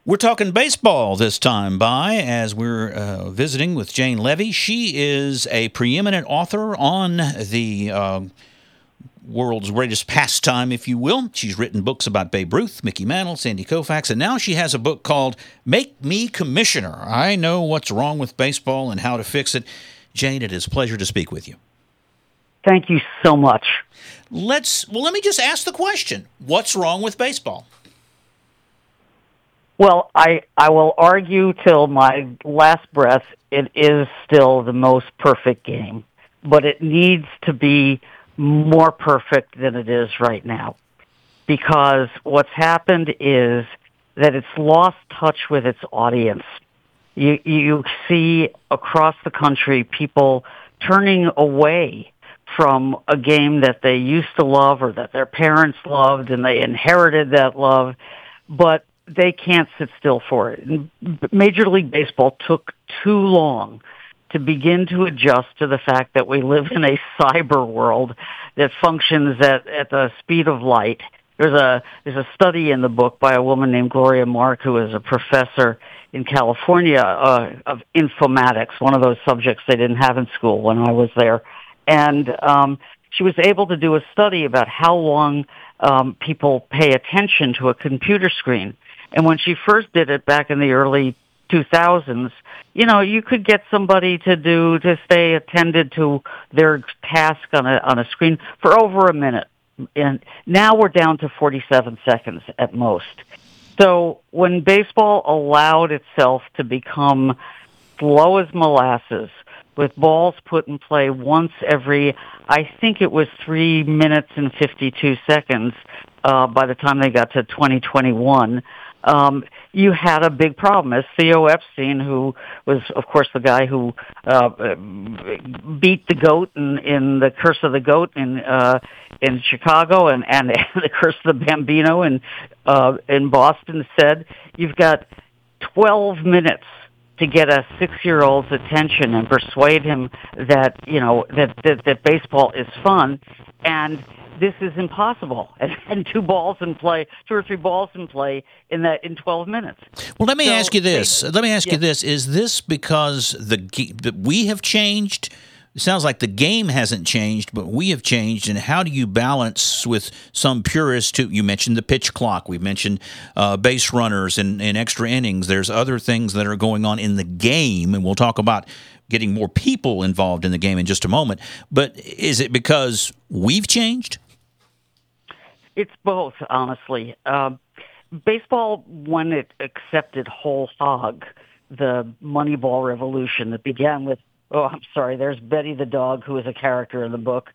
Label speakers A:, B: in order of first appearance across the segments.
A: We're talking baseball this time as we're visiting with Jane Levy. She is a preeminent author on the world's greatest pastime, if you will. She's written books about Babe Ruth, Mickey Mantle, Sandy Koufax, and now she has a book called Make Me Commissioner. I know what's wrong with baseball and how to fix it. Jane, it is a pleasure to speak with you.
B: Thank you so much.
A: Let me just ask the question. What's wrong with baseball?
B: Well, I will argue till my last breath, it is still the most perfect game, but it needs to be more perfect than it is right now. Because what's happened is that it's lost touch with its audience. You see across the country people turning away from a game that they used to love or that their parents loved and they inherited that love, but they can't sit still for it. Major League Baseball took too long to begin to adjust to the fact that we live in a cyber world that functions at the speed of light. There's a study in the book by a woman named Gloria Mark, who is a professor in California of informatics, one of those subjects they didn't have in school when I was there. And she was able to do a study about how long people pay attention to a computer screen. And when she first did it back in the early 2000s, you could get somebody to stay attended to their task on a screen for over a minute. And now we're down to 47 seconds at most. So when baseball allowed itself to become slow as molasses, with balls put in play once every, I think it was 3 minutes and 52 seconds by the time they got to 2021, you had a big problem. As Theo Epstein, who was, of course, the guy who beat the goat in The Curse of the Goat in Chicago and The Curse of the Bambino in Boston, said, you've got 12 minutes to get a 6-year-old's attention and persuade him that that baseball is fun, and this is impossible. And two or three balls in play in 12 minutes.
A: Well, let me ask you this. Is this because we have changed? It sounds like the game hasn't changed, but we have changed. And how do you balance with some purists too? You mentioned the pitch clock. We've mentioned base runners and extra innings. There's other things that are going on in the game, and we'll talk about getting more people involved in the game in just a moment. But is it because we've changed?
B: It's both, honestly. Baseball, when it accepted whole hog, the Moneyball revolution that began with, there's Betty the dog, who is a character in the book.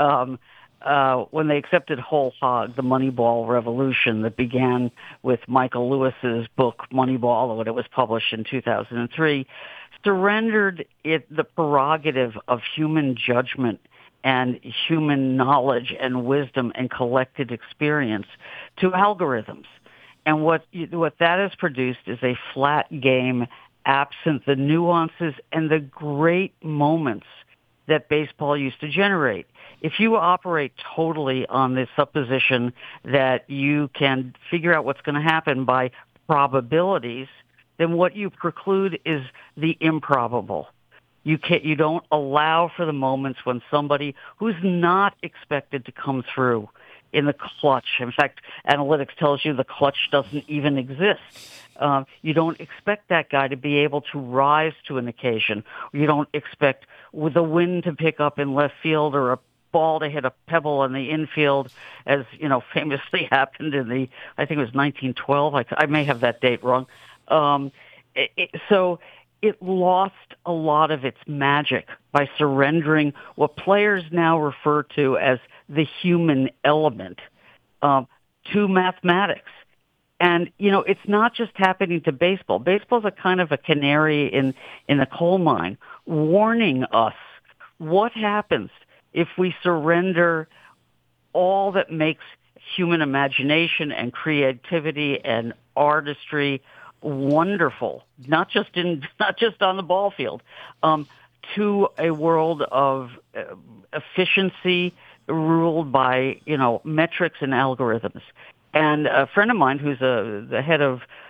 B: When they accepted whole hog, the Moneyball revolution that began with Michael Lewis's book Moneyball, when it was published in 2003, surrendered the prerogative of human judgment and human knowledge and wisdom and collected experience to algorithms. And what that has produced is a flat game, absent the nuances and the great moments that baseball used to generate. If you operate totally on the supposition that you can figure out what's going to happen by probabilities, then what you preclude is the improbable. You don't allow for the moments when somebody who's not expected to come through in the clutch. In fact, analytics tells you the clutch doesn't even exist. You don't expect that guy to be able to rise to an occasion. You don't expect with the wind to pick up in left field or a ball to hit a pebble in the infield, as famously happened in I think it was 1912. I may have that date wrong. So it lost a lot of its magic by surrendering what players now refer to as the human element to mathematics. And, it's not just happening to baseball. Baseball's a kind of a canary in the coal mine, warning us what happens if we surrender all that makes human imagination and creativity and artistry wonderful, not just on the ball field, to a world of efficiency ruled by metrics and algorithms. And a friend of mine who's the head of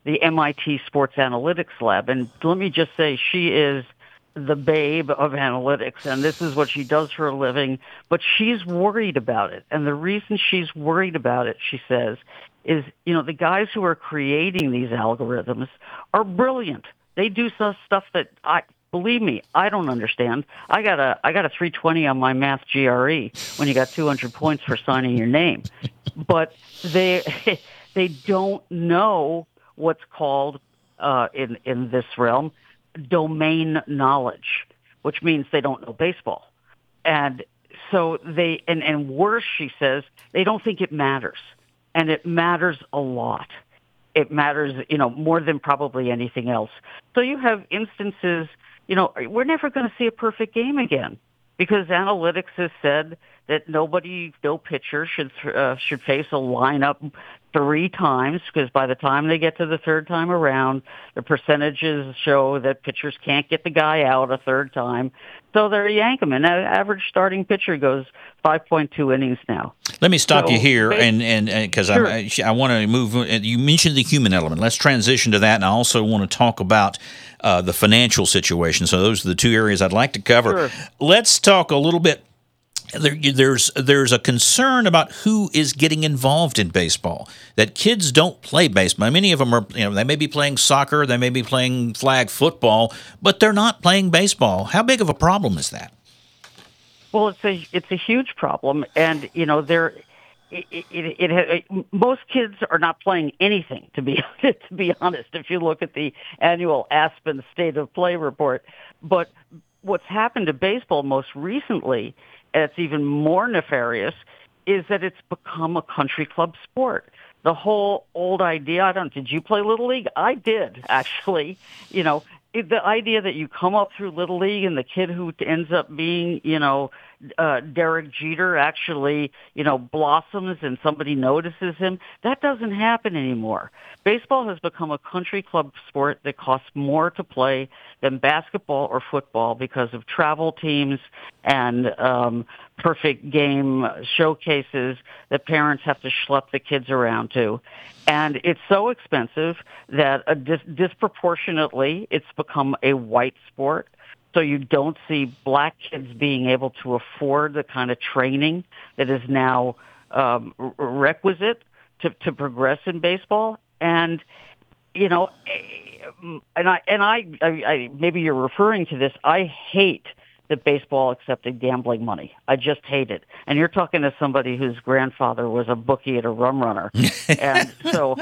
B: the MIT Sports Analytics Lab. And let me just say, she is the babe of analytics, and this is what she does for a living, but she's worried about it. And the reason she's worried about it, she says, is, the guys who are creating these algorithms are brilliant. They do some stuff that believe me, I don't understand. I got a 320 on my math GRE when you got 200 points for signing your name. But they don't know what's called in this realm domain knowledge, which means they don't know baseball. And so and worse, she says, they don't think it matters. And it matters a lot. It matters, more than probably anything else. So you have instances, we're never going to see a perfect game again because analytics has said that no pitcher should face a lineup 3 times, because by the time they get to the third time around, the percentages show that pitchers can't get the guy out a third time. So they're yank him. And that average starting pitcher goes 5.2 innings now.
A: Let me stop you here, and because
B: sure.
A: I want to move. You mentioned the human element. Let's transition to that, and I also want to talk about the financial situation. So those are the 2 areas I'd like to cover.
B: Sure.
A: Let's talk a little bit. There's a concern about who is getting involved in baseball, that kids don't play baseball. Many of them are, they may be playing soccer, they may be playing flag football, but they're not playing baseball. How big of a problem is that?
B: Well, it's a huge problem, and most kids are not playing anything, to be honest. If you look at the annual Aspen State of Play report, but what's happened to baseball most recently, and it's even more nefarious, is that it's become a country club sport. The whole old idea, did you play Little League? I did, actually. The idea that you come up through Little League and the kid who ends up being, Derek Jeter actually, blossoms and somebody notices him, that doesn't happen anymore. Baseball has become a country club sport that costs more to play than basketball or football because of travel teams and perfect game showcases that parents have to schlep the kids around to. And it's so expensive that disproportionately it's become a white sport. So you don't see black kids being able to afford the kind of training that is now requisite to progress in baseball. And I maybe you're referring to this. I hate that baseball accepted gambling money. I just hate it. And you're talking to somebody whose grandfather was a bookie at a rum runner. And so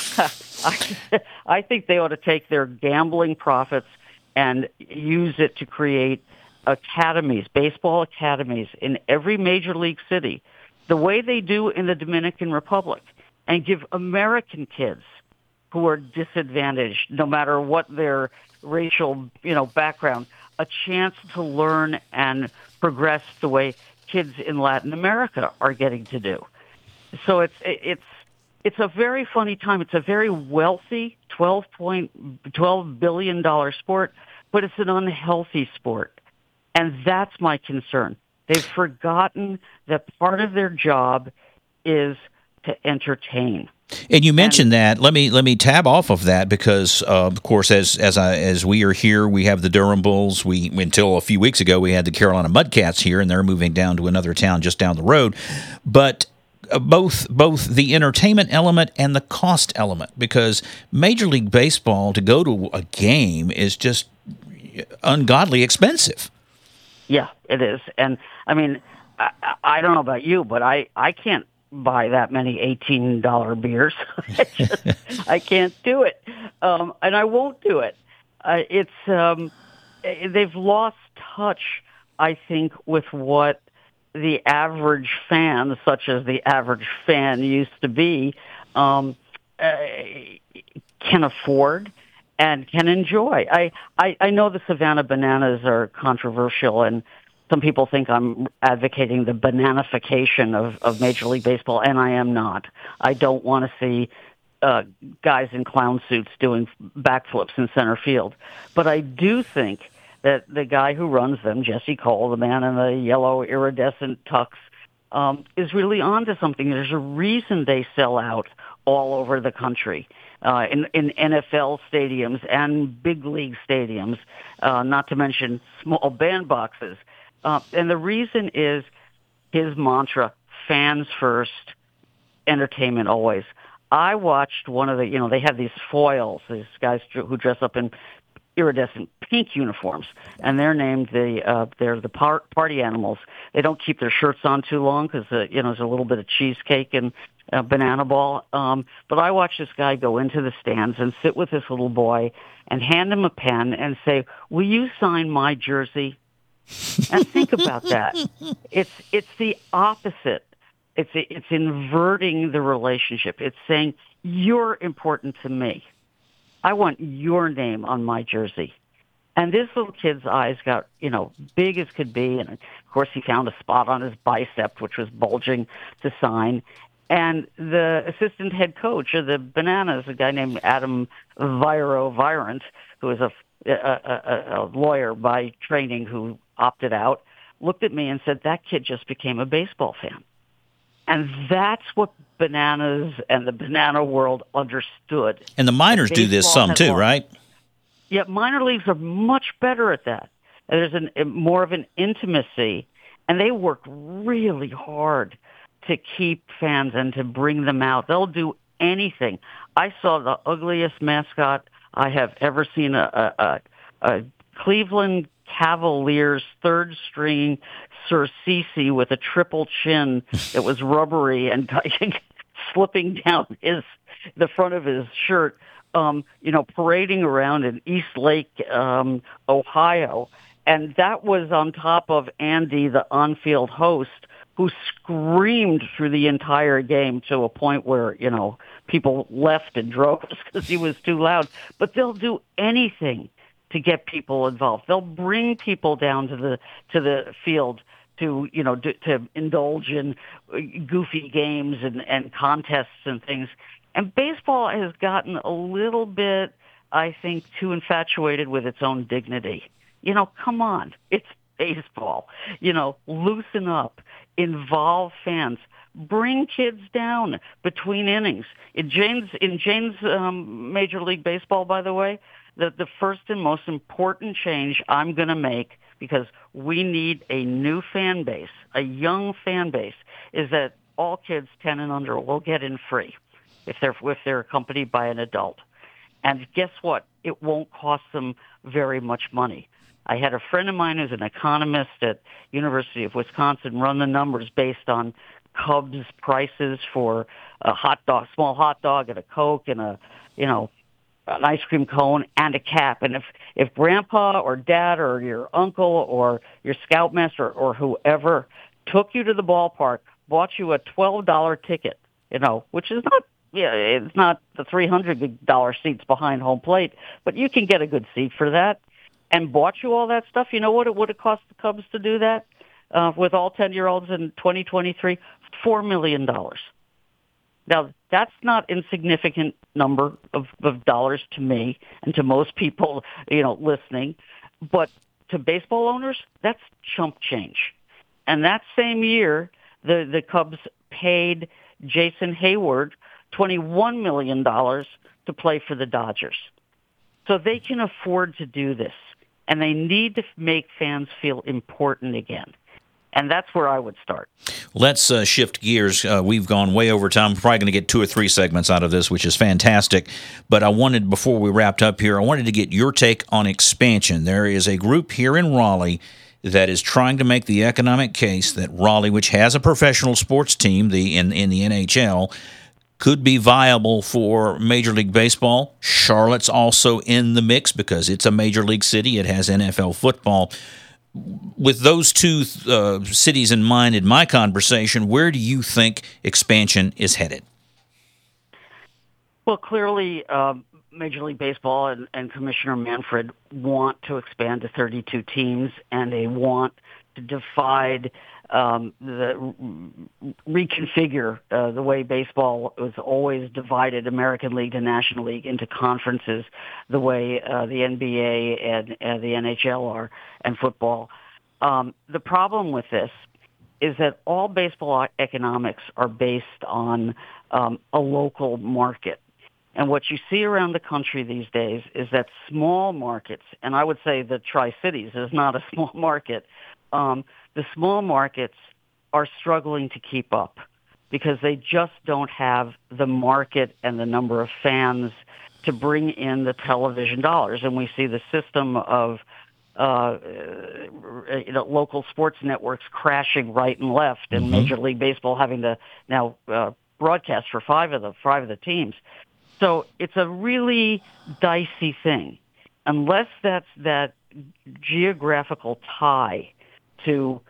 B: I think they ought to take their gambling profits and use it to create academies, baseball academies in every major league city, the way they do in the Dominican Republic, and give American kids who are disadvantaged, no matter what their racial, background, a chance to learn and progress the way kids in Latin America are getting to do. So it's a very funny time. It's a very wealthy $12 billion sport, but it's an unhealthy sport. And that's my concern. They've forgotten that part of their job is to entertain.
A: And you mentioned that. Let me tab off of that because, of course, as we are here, we have the Durham Bulls. Until a few weeks ago, we had the Carolina Mudcats here, and they're moving down to another town just down the road. But both the entertainment element and the cost element, because Major League Baseball, to go to a game is just ungodly expensive.
B: Yeah, it is. And I mean, I don't know about you, but I can't buy that many $18 beers. I can't do it. And I won't do it. They've lost touch, I think, with what the average fan, such as the average fan used to be, can afford and can enjoy. I know the Savannah Bananas are controversial, and some people think I'm advocating the bananification of Major League Baseball, and I am not. I don't want to see guys in clown suits doing backflips in center field. But I do think that the guy who runs them, Jesse Cole, the man in the yellow iridescent tux, is really onto something. There's a reason they sell out all over the country. in NFL stadiums and big league stadiums, not to mention small bandboxes. And the reason is his mantra, fans first, entertainment always. I watched one of the, they have these foils, these guys who dress up in iridescent pink uniforms, and they're named they're the party animals. They don't keep their shirts on too long because there's a little bit of cheesecake and banana ball. But I watched this guy go into the stands and sit with this little boy and hand him a pen and say, "Will you sign my jersey?" And think about that. It's the opposite. It's inverting the relationship. It's saying, you're important to me. I want your name on my jersey. And this little kid's eyes got, big as could be. And, of course, he found a spot on his bicep, which was bulging to sign. And the assistant head coach of the Bananas, a guy named Adam Virant, who is a lawyer by training who opted out, looked at me and said, that kid just became a baseball fan. And that's what Bananas and the banana world understood.
A: And the minors do this some too, right?
B: Yeah, minor leagues are much better at that. There's more of an intimacy, and they work really hard to keep fans and to bring them out. They'll do anything. I saw the ugliest mascot I have ever seen, a Cleveland Cavaliers third string Sir Cece with a triple chin that was rubbery and slipping down the front of his shirt, parading around in East Lake, Ohio. And that was on top of Andy, the on-field host, who screamed through the entire game to a point where, people left in droves because he was too loud. But they'll do anything to get people involved. They'll bring people down to the field to indulge in goofy games and contests and things. And baseball has gotten a little bit, I think, too infatuated with its own dignity. Come on, it's baseball. Loosen up, involve fans, bring kids down between innings. In Jane's Major League Baseball, by the way, the first and most important change I'm going to make, because we need a new fan base, a young fan base, is that all kids 10 and under will get in free if they're accompanied by an adult. And guess what? It won't cost them very much money. I had a friend of mine who's an economist at University of Wisconsin run the numbers based on Cubs prices for a small hot dog and a Coke and an ice cream cone and a cap. And if grandpa or dad or your uncle or your scoutmaster or whoever took you to the ballpark, bought you a $12 ticket, which is not, it's not the $300 seats behind home plate, but you can get a good seat for that, and bought you all that stuff, you know what it would have cost the Cubs to do that with all 10-year-olds in 2023? $4 million. Now, that's not insignificant number of dollars to me and to most people, listening. But to baseball owners, that's chump change. And that same year, the Cubs paid Jason Hayward $21 million to play for the Dodgers. So they can afford to do this. And they need to make fans feel important again. And that's where I would start.
A: Let's shift gears. We've gone way over time. We're probably going to get 2 or 3 segments out of this, which is fantastic. But before we wrapped up here, I wanted to get your take on expansion. There is a group here in Raleigh that is trying to make the economic case that Raleigh, which has a professional sports team in the NHL, could be viable for Major League Baseball. Charlotte's also in the mix because it's a major league city. It has NFL football. With those two cities in mind in my conversation, where do you think expansion is headed?
B: Well, clearly, Major League Baseball and Commissioner Manfred want to expand to 32 teams, and they want to reconfigure the way baseball was always divided, American League to National League, into conferences, the way the NBA and the NHL are, and football. The problem with this is that all baseball economics are based on a local market. And what you see around the country these days is that small markets, and I would say the Tri-Cities is not a small market, the small markets are struggling to keep up because they just don't have the market and the number of fans to bring in the television dollars. And we see the system of local sports networks crashing right and left, and Major League Baseball having to now broadcast for five of the teams. So it's a really dicey thing. Unless that geographical tie to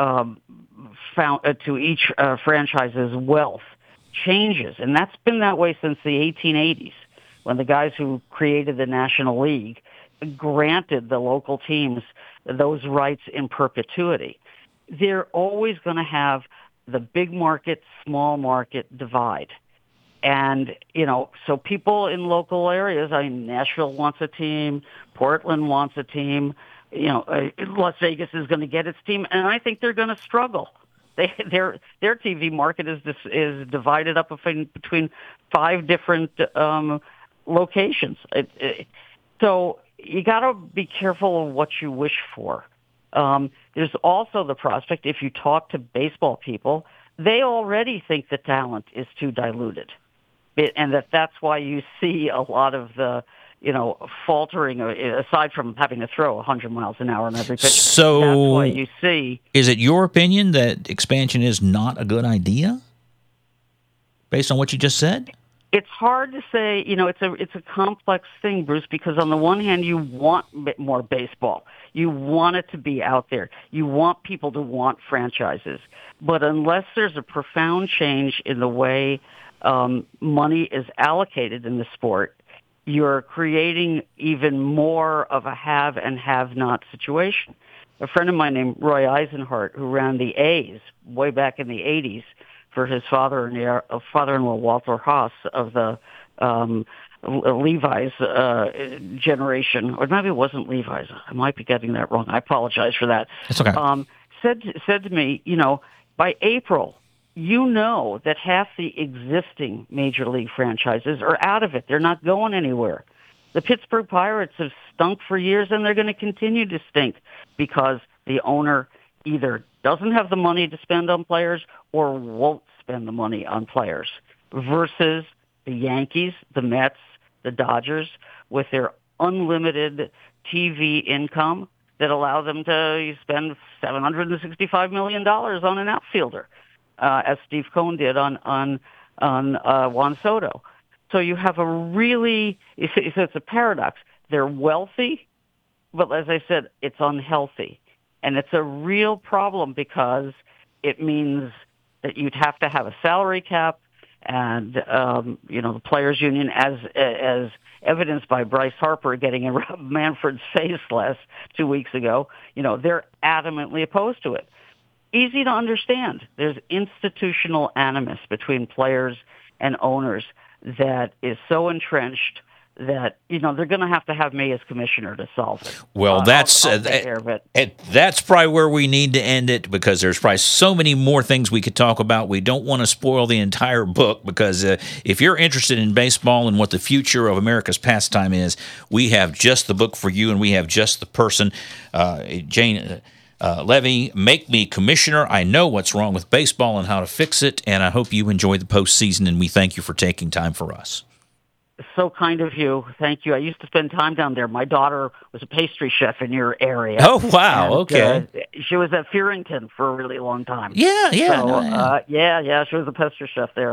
B: each franchise's wealth changes, and that's been that way since the 1880s, when the guys who created the National League granted the local teams those rights in perpetuity. They're always going to have the big market, small market divide. And, so people in local areas, Nashville wants a team, Portland wants a team, Las Vegas is going to get its team, and I think they're going to struggle. Their TV market is divided up between 5 different locations. So you got to be careful of what you wish for. There's also the prospect, if you talk to baseball people, they already think the talent is too diluted. And that's why you see a lot of the, faltering, aside from having to throw 100 miles an hour on every pitch.
A: So
B: that's why you see.
A: Is it your opinion that expansion is not a good idea, based on what you just said?
B: It's hard to say. It's a complex thing, Bruce, because on the one hand, you want more baseball. You want it to be out there. You want people to want franchises. But unless there's a profound change in the way money is allocated in the sport, you're creating even more of a have and have not situation. A friend of mine named Roy Eisenhart, who ran the A's way back in the 80s for his father-in-law Walter Haas of the Levi's generation, or maybe it wasn't Levi's. I might be getting that wrong. I apologize for that.
A: That's okay.
B: Said to me, by April, that half the existing Major League franchises are out of it. They're not going anywhere. The Pittsburgh Pirates have stunk for years, and they're going to continue to stink because the owner either doesn't have the money to spend on players or won't spend the money on players, versus the Yankees, the Mets, the Dodgers, with their unlimited TV income that allow them to spend $765 million on an outfielder, as Steve Cohen did on Juan Soto. So you have it's a paradox. They're wealthy, but as I said, it's unhealthy. And it's a real problem because it means that you'd have to have a salary cap, and the players' union, as evidenced by Bryce Harper getting in Rob Manfred's face 2 weeks ago, they're adamantly opposed to it. Easy to understand. There's institutional animus between players and owners that is so entrenched that they're going to have me as commissioner to solve it.
A: Well, that's
B: I'll take care of it.
A: That's probably where we need to end it, because there's probably so many more things we could talk about. We don't want to spoil the entire book, because if you're interested in baseball and what the future of America's pastime is, we have just the book for you, and we have just the person, Jane Levy, Make Me Commissioner. I know what's wrong with baseball and how to fix it, and I hope you enjoy the postseason, and we thank you for taking time for us.
B: So kind of you. Thank you. I used to spend time down there. My daughter was a pastry chef in your area.
A: Oh, wow.
B: And,
A: okay.
B: She was at Fearington for a really long time.
A: Yeah.
B: So, yeah. She was a pastry chef there.